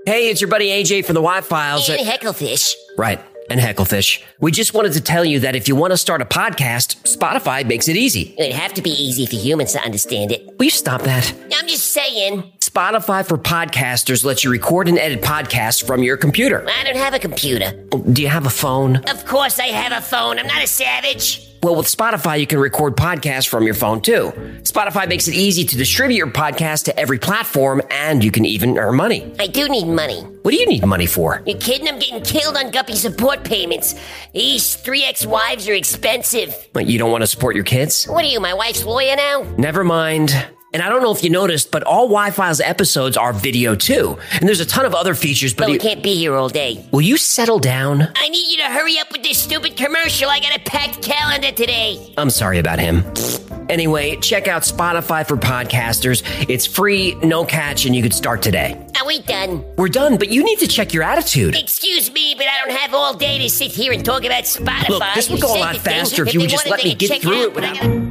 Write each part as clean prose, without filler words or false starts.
Hey, it's your buddy AJ from the Y-Files. And Hecklefish. Right, and Hecklefish. We just wanted to tell you that if you want to start a podcast, Spotify makes it easy. It'd have to be easy for humans to understand it. Will you stop that? I'm just saying. Spotify for podcasters lets you record and edit podcasts from your computer. I don't have a computer. Do you have a phone? Of course I have a phone. I'm not a savage. Well, with Spotify, you can record podcasts from your phone, too. Spotify makes it easy to distribute your podcast to every platform, and you can even earn money. I do need money. What do you need money for? You kidding? I'm getting killed on Guppy support payments. These 3 ex-wives are expensive. What, you don't want to support your kids? What are you, my wife's lawyer now? Never mind. And I don't know if you noticed, but all Y-Files episodes are video, too. And there's a ton of other features, but we can't be here all day. Will you settle down? I need you to hurry up with this stupid commercial. I got a packed calendar today. I'm sorry about him. Anyway, check out Spotify for podcasters. It's free, no catch, and you could start today. Are we done? We're done, but you need to check your attitude. Excuse me, but I don't have all day to sit here and talk about Spotify. Look, this would go a lot faster if you would just let me get through it without...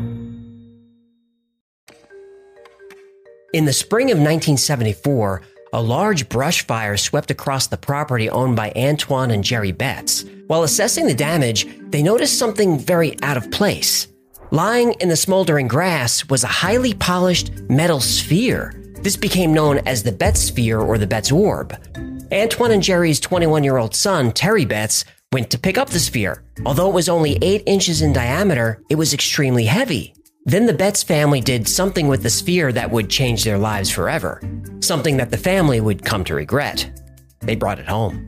In the spring of 1974, a large brush fire swept across the property owned by Antoine and Jerry Betts. While assessing the damage, they noticed something very out of place. Lying in the smoldering grass was a highly polished metal sphere. This became known as the Betts sphere or the Betts orb. Antoine and Jerry's 21-year-old son, Terry Betts, went to pick up the sphere. Although it was only 8 inches in diameter, it was extremely heavy. Then the Betts family did something with the sphere that would change their lives forever. Something that the family would come to regret. They brought it home.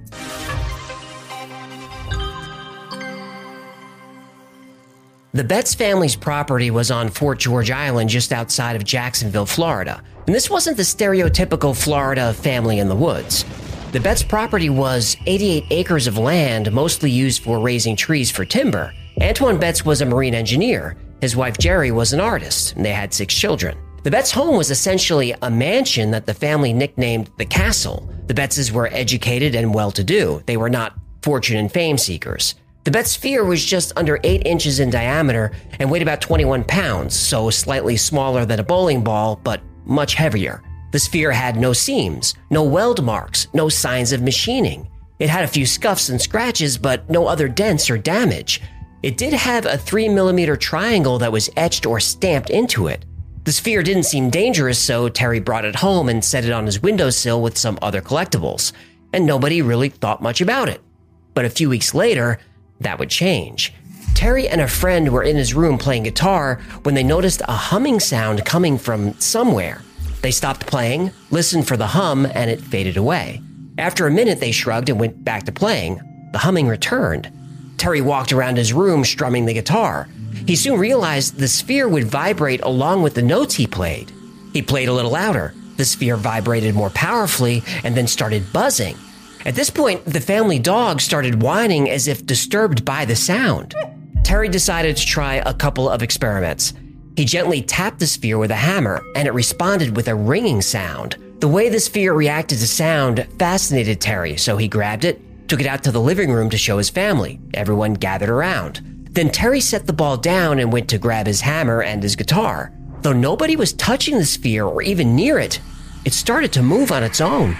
The Betts family's property was on Fort George Island just outside of Jacksonville, Florida. And this wasn't the stereotypical Florida family in the woods. The Betts property was 88 acres of land, mostly used for raising trees for timber. Antoine Betts was a marine engineer. His wife Jerry was an artist, and they had 6 children. The Betts home was essentially a mansion that the family nicknamed the Castle. The Bettses were educated and well-to-do. They were not fortune and fame seekers. The Betts sphere was just under 8 inches in diameter and weighed about 21 pounds, so slightly smaller than a bowling ball, but much heavier. The sphere had no seams, no weld marks, no signs of machining. It had a few scuffs and scratches, but no other dents or damage. It did have a 3mm triangle that was etched or stamped into it. The sphere didn't seem dangerous, so Terry brought it home and set it on his windowsill with some other collectibles, and nobody really thought much about it. But a few weeks later, that would change. Terry and a friend were in his room playing guitar when they noticed a humming sound coming from somewhere. They stopped playing, listened for the hum, and it faded away. After a minute, they shrugged and went back to playing. The humming returned. Terry walked around his room strumming the guitar. He soon realized the sphere would vibrate along with the notes he played. He played a little louder. The sphere vibrated more powerfully and then started buzzing. At this point, the family dog started whining as if disturbed by the sound. Terry decided to try a couple of experiments. He gently tapped the sphere with a hammer, and it responded with a ringing sound. The way the sphere reacted to sound fascinated Terry, so he grabbed it, took it out to the living room to show his family. Everyone gathered around. Then Terry set the ball down and went to grab his hammer and his guitar. Though nobody was touching the sphere or even near it, it started to move on its own.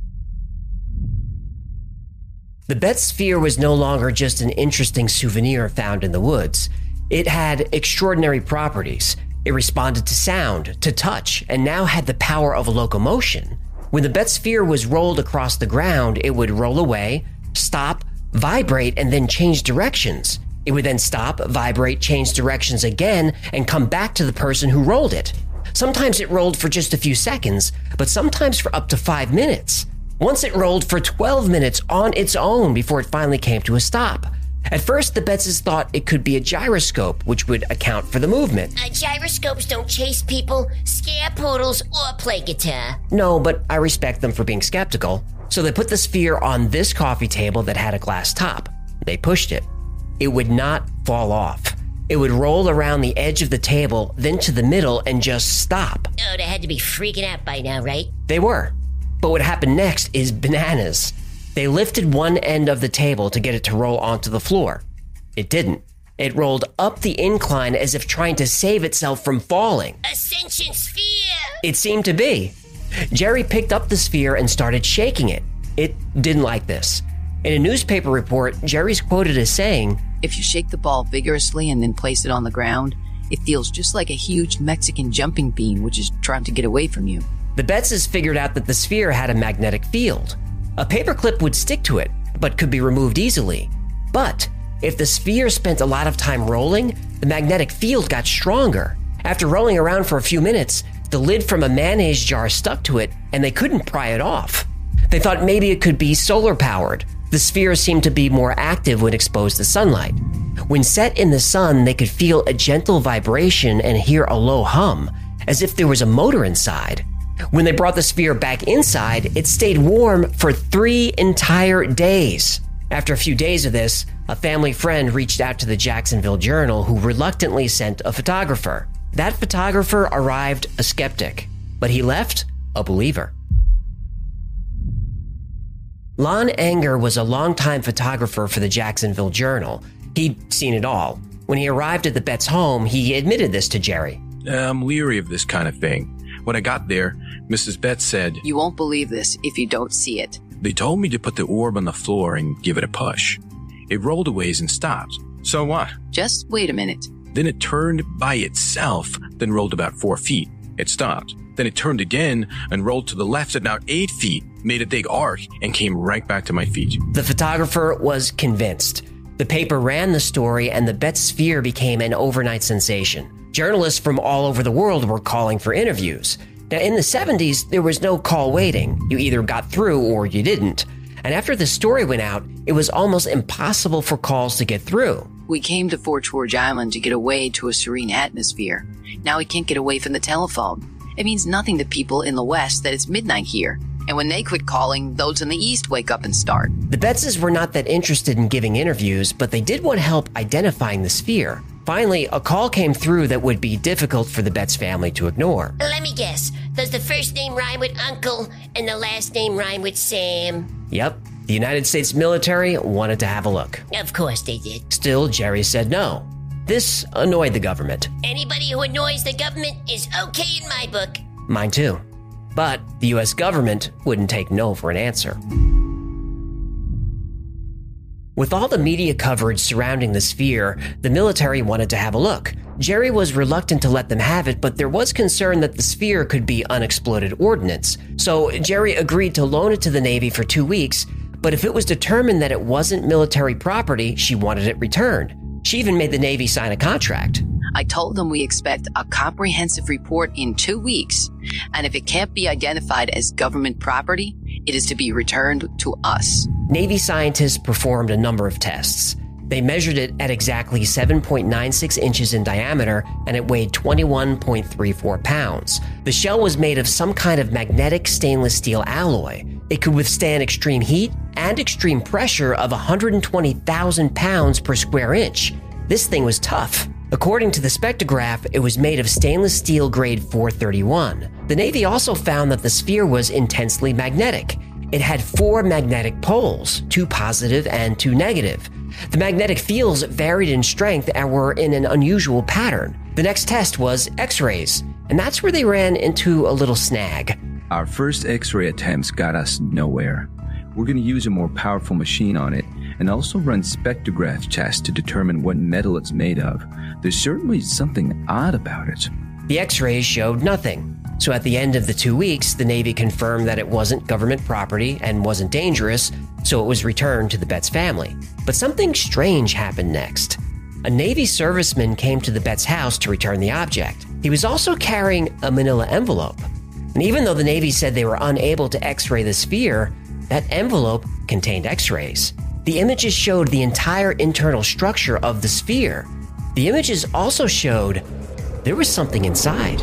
The Betts sphere was no longer just an interesting souvenir found in the woods. It had extraordinary properties. It responded to sound, to touch, and now had the power of locomotion. When the Betts sphere was rolled across the ground, it would roll away, stop, vibrate, and then change directions. It would then stop, vibrate, change directions again, and come back to the person who rolled it. Sometimes it rolled for just a few seconds, but sometimes for up to 5 minutes. Once it rolled for 12 minutes on its own before it finally came to a stop. At first, the Bettses thought it could be a gyroscope, which would account for the movement. Gyroscopes don't chase people, scare poodles, or play guitar. No, but I respect them for being skeptical. So they put the sphere on this coffee table that had a glass top. They pushed it. It would not fall off. It would roll around the edge of the table, then to the middle, and just stop. Oh, they had to be freaking out by now, right? They were. But what happened next is bananas. They lifted one end of the table to get it to roll onto the floor. It didn't. It rolled up the incline as if trying to save itself from falling. Ascension sphere! It seemed to be. Jerry picked up the sphere and started shaking it. It didn't like this. In a newspaper report, Jerry's quoted as saying, "If you shake the ball vigorously and then place it on the ground, it feels just like a huge Mexican jumping bean which is trying to get away from you." The Betzes figured out that the sphere had a magnetic field. A paperclip would stick to it, but could be removed easily. But if the sphere spent a lot of time rolling, the magnetic field got stronger. After rolling around for a few minutes, the lid from a mayonnaise jar stuck to it, and they couldn't pry it off. They thought maybe it could be solar-powered. The sphere seemed to be more active when exposed to sunlight. When set in the sun, they could feel a gentle vibration and hear a low hum, as if there was a motor inside. When they brought the sphere back inside, it stayed warm for 3 entire days. After a few days of this, a family friend reached out to the Jacksonville Journal, who reluctantly sent a photographer. That photographer arrived a skeptic, but he left a believer. Lon Anger was a longtime photographer for the Jacksonville Journal. He'd seen it all. When he arrived at the Betts home, he admitted this to Jerry. "I'm leery of this kind of thing. When I got there, Mrs. Betts said, 'You won't believe this if you don't see it.' They told me to put the orb on the floor and give it a push. It rolled a ways and stopped. So what? Just wait a minute. Then it turned by itself, then rolled about 4 feet. It stopped. Then it turned again and rolled to the left at now 8 feet, made a big arc, and came right back to my feet." The photographer was convinced. The paper ran the story, and the Betts sphere became an overnight sensation. Journalists from all over the world were calling for interviews. Now, in the 70s, there was no call waiting. You either got through or you didn't. And after the story went out, it was almost impossible for calls to get through. "We came to Fort George Island to get away to a serene atmosphere. Now we can't get away from the telephone. It means nothing to people in the West that it's midnight here. And when they quit calling, those in the East wake up and start." The Betzes were not that interested in giving interviews, but they did want help identifying the sphere. Finally, a call came through that would be difficult for the Betts family to ignore. Let me guess. Does the first name rhyme with Uncle and the last name rhyme with Sam? Yep, the United States military wanted to have a look. Of course they did. Still, Jerry said no. This annoyed the government. Anybody who annoys the government is okay in my book. Mine too. But the US government wouldn't take no for an answer. With all the media coverage surrounding the sphere, the military wanted to have a look. Jerry was reluctant to let them have it, but there was concern that the sphere could be unexploded ordnance. So Jerry agreed to loan it to the Navy for 2 weeks, but if it was determined that it wasn't military property, she wanted it returned. She even made the Navy sign a contract. "I told them we expect a comprehensive report in 2 weeks, and if it can't be identified as government property, it is to be returned to us." Navy scientists performed a number of tests. They measured it at exactly 7.96 inches in diameter, and it weighed 21.34 pounds. The shell was made of some kind of magnetic stainless steel alloy. It could withstand extreme heat and extreme pressure of 120,000 pounds per square inch. This thing was tough. According to the spectrograph, it was made of stainless steel grade 431. The Navy also found that the sphere was intensely magnetic. It had 4 magnetic poles, 2 positive and 2 negative. The magnetic fields varied in strength and were in an unusual pattern. The next test was X-rays, and that's where they ran into a little snag. "Our first X-ray attempts got us nowhere. We're going to use a more powerful machine on it and also run spectrograph tests to determine what metal it's made of. There's certainly something odd about it." The X-rays showed nothing. So at the end of the 2 weeks, the Navy confirmed that it wasn't government property and wasn't dangerous, so it was returned to the Betts family. But something strange happened next. A Navy serviceman came to the Betts house to return the object. He was also carrying a manila envelope. And even though the Navy said they were unable to X-ray the sphere, that envelope contained X-rays. The images showed the entire internal structure of the sphere. The images also showed there was something inside.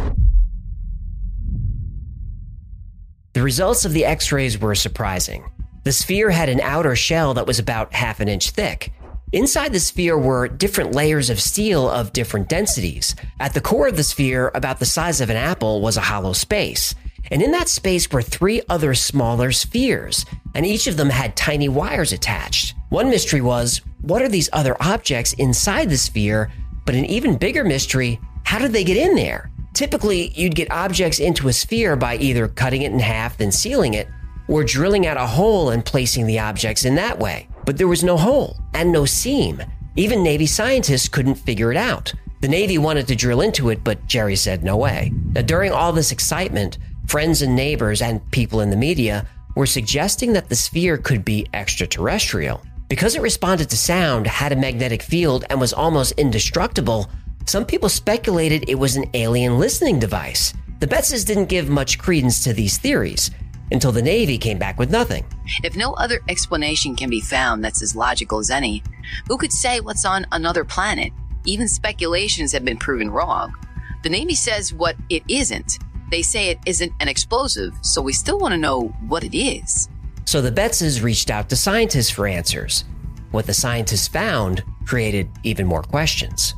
The results of the X-rays were surprising. The sphere had an outer shell that was about half an inch thick. Inside the sphere were different layers of steel of different densities. At the core of the sphere, about the size of an apple, was a hollow space. And in that space were 3 other smaller spheres, and each of them had tiny wires attached. One mystery was, what are these other objects inside the sphere? But an even bigger mystery, how did they get in there? Typically, you'd get objects into a sphere by either cutting it in half then sealing it, or drilling out a hole and placing the objects in that way. But there was no hole and no seam. Even Navy scientists couldn't figure it out. The Navy wanted to drill into it, but Jerry said no way. Now, during all this excitement, friends and neighbors and people in the media were suggesting that the sphere could be extraterrestrial. Because it responded to sound, had a magnetic field, and was almost indestructible, some people speculated it was an alien listening device. The Betzes didn't give much credence to these theories until the Navy came back with nothing. If no other explanation can be found that's as logical as any, who could say what's on another planet? Even speculations have been proven wrong. The Navy says what it isn't. They say it isn't an explosive, so we still want to know what it is. So the Betzes reached out to scientists for answers. What the scientists found created even more questions.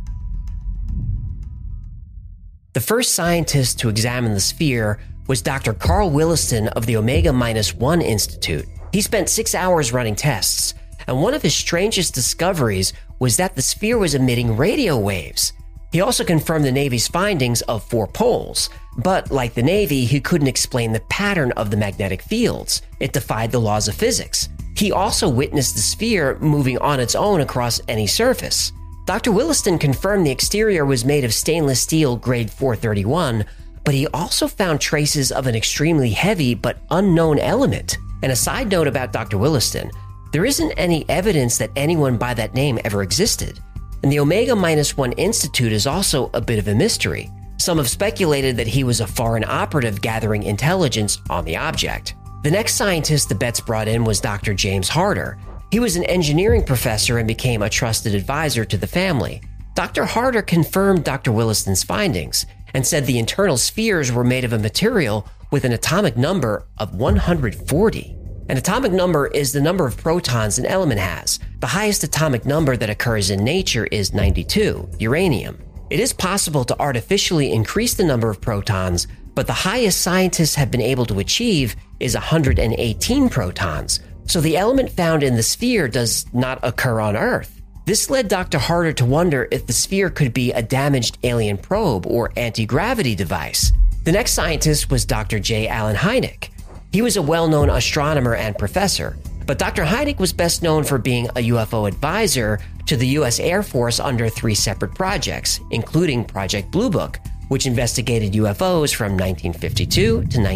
The first scientist to examine the sphere was Dr. Carl Williston of the Omega-1 Institute. He spent 6 hours running tests, and one of his strangest discoveries was that the sphere was emitting radio waves. He also confirmed the Navy's findings of 4 poles, but like the Navy, he couldn't explain the pattern of the magnetic fields. It defied the laws of physics. He also witnessed the sphere moving on its own across any surface. Dr. Williston confirmed the exterior was made of stainless steel grade 431, but he also found traces of an extremely heavy but unknown element. And a side note about Dr. Williston, there isn't any evidence that anyone by that name ever existed. And the Omega-1 Institute is also a bit of a mystery. Some have speculated that he was a foreign operative gathering intelligence on the object. The next scientist the Betts brought in was Dr. James Harder. He was an engineering professor and became a trusted advisor to the family. Dr. Harder confirmed Dr. Williston's findings and said the internal spheres were made of a material with an atomic number of 140. An atomic number is the number of protons an element has. The highest atomic number that occurs in nature is 92, uranium. It is possible to artificially increase the number of protons, but the highest scientists have been able to achieve is 118 protons. So the element found in the sphere does not occur on Earth. This led Dr. Harder to wonder if the sphere could be a damaged alien probe or anti-gravity device. The next scientist was Dr. J. Allen Hynek. He was a well-known astronomer and professor, but Dr. Hynek was best known for being a UFO advisor to the U.S. Air Force under 3 separate projects, including Project Blue Book, which investigated UFOs from 1952 to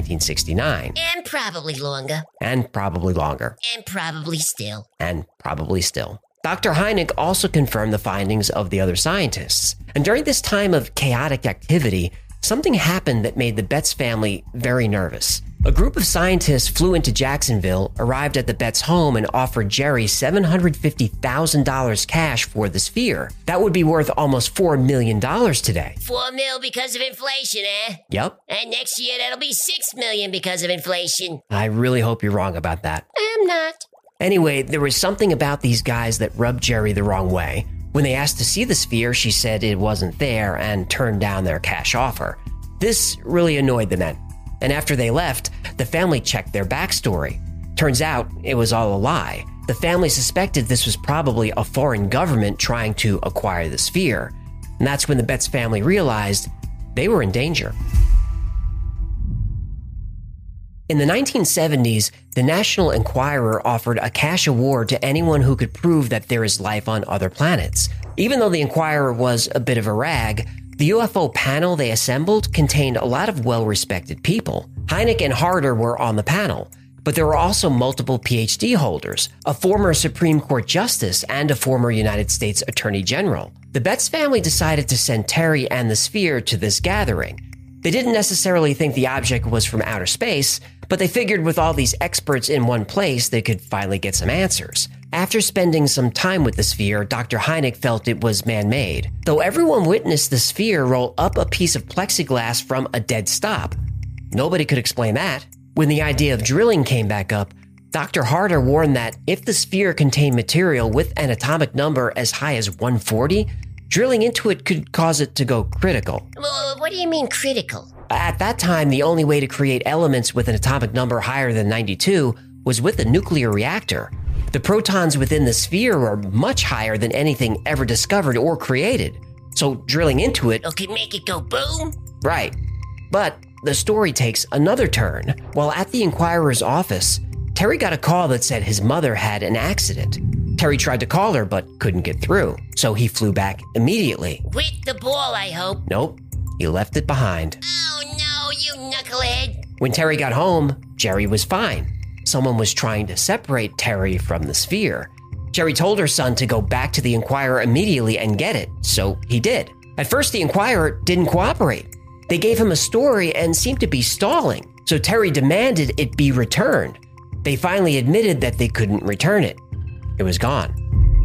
1969. And probably longer. And probably longer. And probably still. And probably still. Dr. Hynek also confirmed the findings of the other scientists. And during this time of chaotic activity, something happened that made the Betts family very nervous. A group of scientists flew into Jacksonville, arrived at the Betts home, and offered Jerry $750,000 cash for the sphere. That would be worth almost $4 million today. $4 million because of inflation, eh? Yep. And next year that'll be $6 million because of inflation. I really hope you're wrong about that. I'm not. Anyway, there was something about these guys that rubbed Jerry the wrong way. When they asked to see the sphere, she said it wasn't there and turned down their cash offer. This really annoyed the men. And after they left, the family checked their backstory. Turns out it was all a lie. The family suspected this was probably a foreign government trying to acquire the sphere. And that's when the Betts family realized they were in danger. In the 1970s, the National Enquirer offered a cash award to anyone who could prove that there is life on other planets. Even though the Enquirer was a bit of a rag, the UFO panel they assembled contained a lot of well-respected people. Hynek and Harder were on the panel, but there were also multiple PhD holders, a former Supreme Court Justice, and a former United States Attorney General. The Betts family decided to send Terry and the sphere to this gathering. They didn't necessarily think the object was from outer space, but they figured with all these experts in one place, they could finally get some answers. After spending some time with the sphere, Dr. Hynek felt it was man-made, though everyone witnessed the sphere roll up a piece of plexiglass from a dead stop. Nobody could explain that. When the idea of drilling came back up, Dr. Harder warned that if the sphere contained material with an atomic number as high as 140, drilling into it could cause it to go critical. Well, what do you mean critical? At that time, the only way to create elements with an atomic number higher than 92 was with a nuclear reactor. The protons within the sphere were much higher than anything ever discovered or created. So drilling into it could make it go boom? Right. But the story takes another turn. While at the Enquirer's office, Terry got a call that said his mother had an accident. Terry tried to call her but couldn't get through, so he flew back immediately. With the ball, I hope. Nope, he left it behind. Oh no, you knucklehead. When Terry got home, Jerry was fine. Someone was trying to separate Terry from the sphere. Jerry told her son to go back to the Enquirer immediately and get it, so he did. At first, the Enquirer didn't cooperate. They gave him a story and seemed to be stalling, so Terry demanded it be returned. They finally admitted that they couldn't return it. It was gone.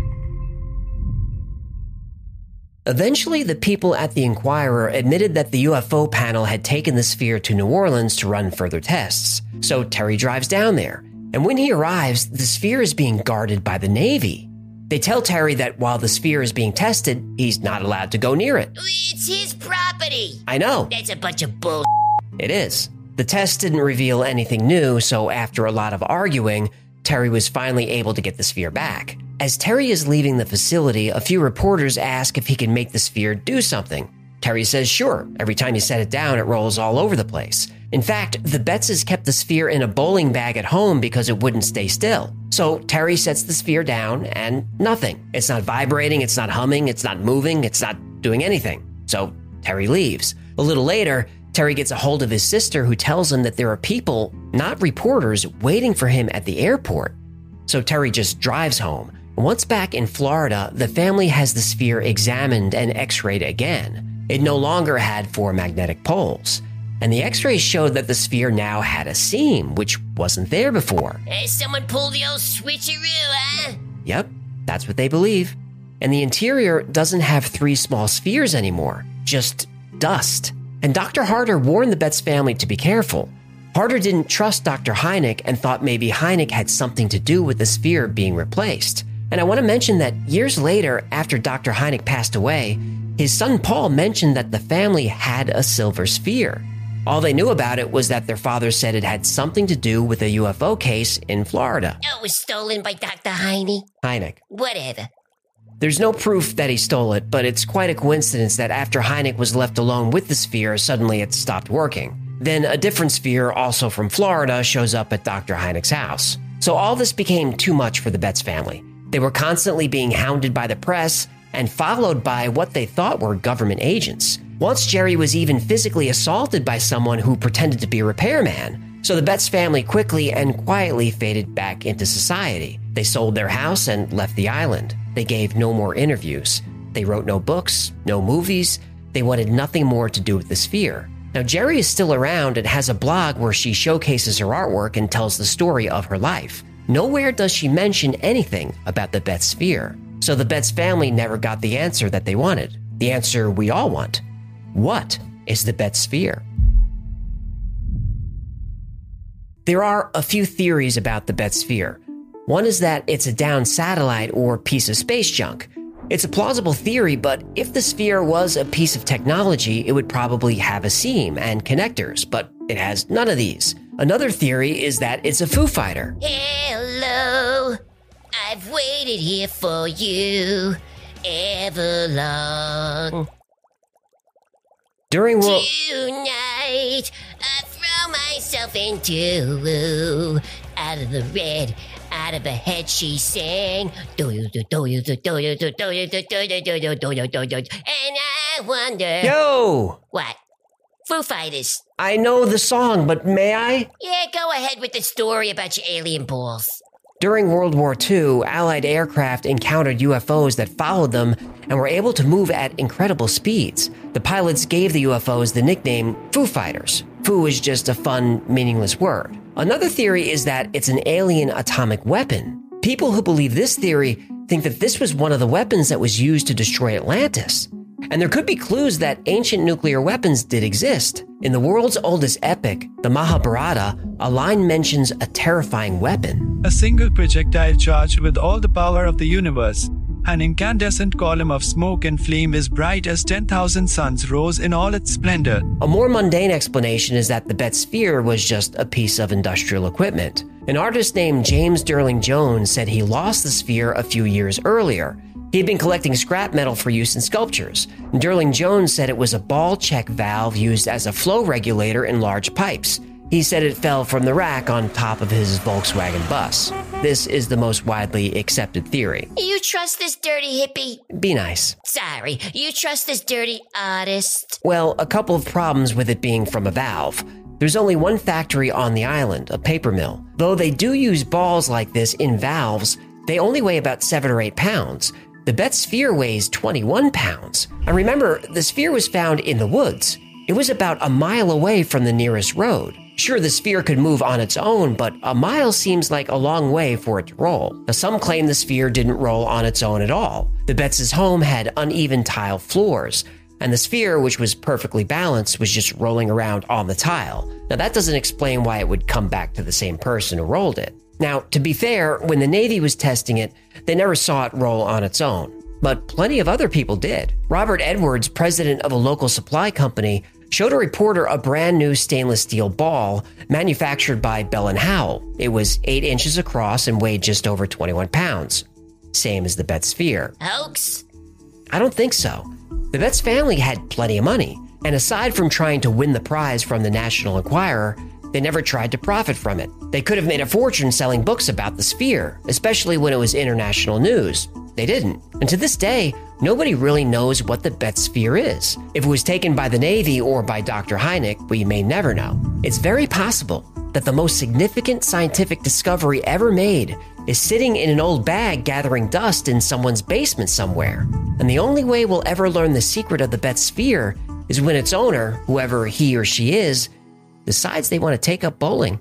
Eventually, the people at the Enquirer admitted that the UFO panel had taken the sphere to New Orleans to run further tests. So Terry drives down there. And when he arrives, the sphere is being guarded by the Navy. They tell Terry that while the sphere is being tested, he's not allowed to go near it. It's his property. I know. That's a bunch of bull. It is. The test didn't reveal anything new, so after a lot of arguing, Terry was finally able to get the sphere back. As Terry is leaving the facility, a few reporters ask if he can make the sphere do something. Terry says sure. Every time you set it down, it rolls all over the place. In fact, the Betzes kept the sphere in a bowling bag at home because it wouldn't stay still. So Terry sets the sphere down and nothing. It's not vibrating, it's not humming, it's not moving, it's not doing anything. So Terry leaves. A little later, Terry gets a hold of his sister who tells him that there are people, not reporters, waiting for him at the airport. So Terry just drives home. Once back in Florida, the family has the sphere examined and x-rayed again. It no longer had 4 magnetic poles. And the x-rays showed that the sphere now had a seam, which wasn't there before. Someone pulled the old switcheroo, huh? Yep, that's what they believe. And the interior doesn't have 3 small spheres anymore, just dust. And Dr. Harder warned the Betz family to be careful. Harder didn't trust Dr. Hynek and thought maybe Hynek had something to do with the sphere being replaced. And I want to mention that years later, after Dr. Hynek passed away, his son Paul mentioned that the family had a silver sphere. All they knew about it was that their father said it had something to do with a UFO case in Florida. Oh, it was stolen by Dr. Hynek. Whatever. There's no proof that he stole it, but it's quite a coincidence that after Hynek was left alone with the sphere, suddenly it stopped working. Then a different sphere, also from Florida, shows up at Dr. Hynek's house. So all this became too much for the Betz family. They were constantly being hounded by the press and followed by what they thought were government agents. Once Jerry was even physically assaulted by someone who pretended to be a repairman. So the Betz family quickly and quietly faded back into society. They sold their house and left the island. They gave no more interviews. They wrote no books, no movies. They wanted nothing more to do with the sphere. Now, Jerry is still around and has a blog where she showcases her artwork and tells the story of her life. Nowhere does she mention anything about the Betz sphere. So the Betz family never got the answer that they wanted. The answer we all want. What is the Betz sphere? There are a few theories about the Betz sphere. One is that it's a downed satellite or piece of space junk. It's a plausible theory, but if the sphere was a piece of technology, it would probably have a seam and connectors, but it has none of these. Another theory is that it's a Foo Fighter. Hello, I've waited here for you ever long. During Tonight, I throw myself into out of the red, out of her head she sang. And I wonder. Yo! What? Foo Fighters. I know the song, but may I? Yeah, go ahead with the story about your alien balls. During World War II, Allied aircraft encountered UFOs that followed them and were able to move at incredible speeds. The pilots gave the UFOs the nickname Foo Fighters. Foo is just a fun, meaningless word. Another theory is that it's an alien atomic weapon. People who believe this theory think that this was one of the weapons that was used to destroy Atlantis. And there could be clues that ancient nuclear weapons did exist. In the world's oldest epic, the Mahabharata, a line mentions a terrifying weapon. A single projectile charged with all the power of the universe. An incandescent column of smoke and flame as bright as 10,000 suns rose in all its splendor. A more mundane explanation is that the Betz sphere was just a piece of industrial equipment. An artist named James Sterling Jones said he lost the sphere a few years earlier. He He'd been collecting scrap metal for use in sculptures. Durling Jones said it was a ball check valve used as a flow regulator in large pipes. He said it fell from the rack on top of his Volkswagen bus. This is the most widely accepted theory. You trust this dirty hippie? Be nice. Sorry, you trust this dirty artist? Well, a couple of problems with it being from a valve. There's only one factory on the island, a paper mill. Though they do use balls like this in valves, they only weigh about 7 or 8 pounds. The Betz sphere weighs 21 pounds. And remember, the sphere was found in the woods. It was about a mile away from the nearest road. Sure, the sphere could move on its own, but a mile seems like a long way for it to roll. Now, some claim the sphere didn't roll on its own at all. The Betz's home had uneven tile floors, and the sphere, which was perfectly balanced, was just rolling around on the tile. Now, that doesn't explain why it would come back to the same person who rolled it. Now, to be fair, when the Navy was testing it, they never saw it roll on its own. But plenty of other people did. Robert Edwards, president of a local supply company, showed a reporter a brand new stainless steel ball manufactured by Bell & Howell. It was 8 inches across and weighed just over 21 pounds. Same as the Betz sphere. Hoax? I don't think so. The Betz family had plenty of money, and aside from trying to win the prize from the National Enquirer, they never tried to profit from it. They could have made a fortune selling books about the sphere, especially when it was international news. They didn't. And to this day, nobody really knows what the Betz sphere is. If it was taken by the Navy or by Dr. Hynek, we may never know. It's very possible that the most significant scientific discovery ever made is sitting in an old bag gathering dust in someone's basement somewhere. And the only way we'll ever learn the secret of the Betz sphere is when its owner, whoever he or she is, decides they want to take up bowling.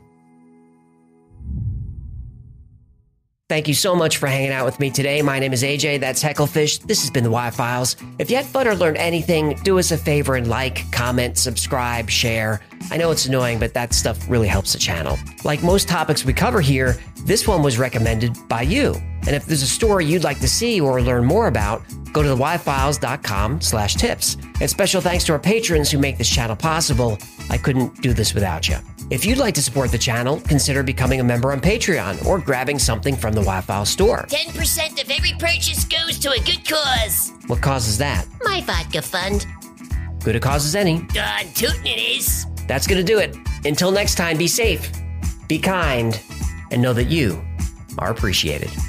Thank you so much for hanging out with me today. My name is AJ, that's Hecklefish. This has been the Y-Files. If you had fun or learned anything, do us a favor and like, comment, subscribe, share. I know it's annoying, but that stuff really helps the channel. Like most topics we cover here, this one was recommended by you. And if there's a story you'd like to see or learn more about, go to theyfiles.com/tips. And special thanks to our patrons who make this channel possible. I couldn't do this without you. If you'd like to support the channel, consider becoming a member on Patreon or grabbing something from the Y-Files store. 10% of every purchase goes to a good cause. What cause is that? My vodka fund. Good a cause as any. Darn tootin' it is. That's gonna do it. Until next time, be safe, be kind, and know that you are appreciated.